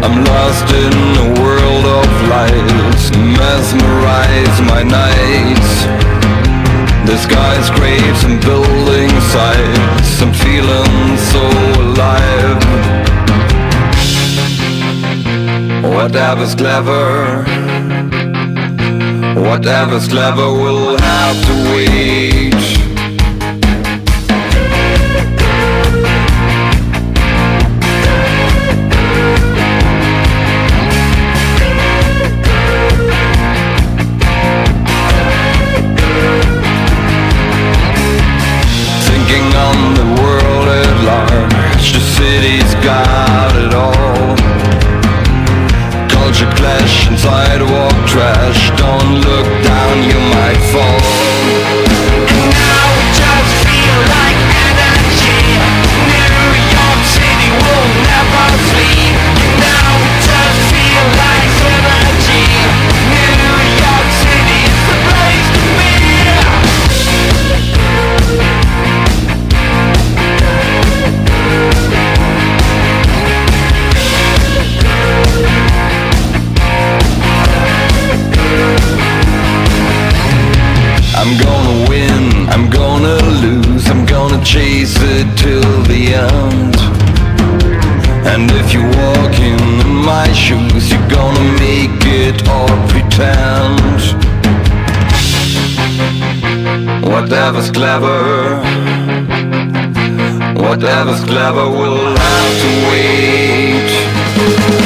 I'm lost in a world of lights, mesmerize my nights. The skyscrapers and building sites, I'm feeling so alive. Whatever's clever, whatever's clever will have to wait. Thinking on the world at large, the city's got it all. Culture clash and sidewalk trash, don't look down, you might fall. And now we just feel like energy. New York City will never sleep. And now we just feel like energy. New York City is the place to be. I'm gonna win, I'm gonna lose, I'm gonna chase it till the end. And if you're walking in my shoes, you're gonna make it or pretend. Whatever's clever, whatever's clever will have to wait.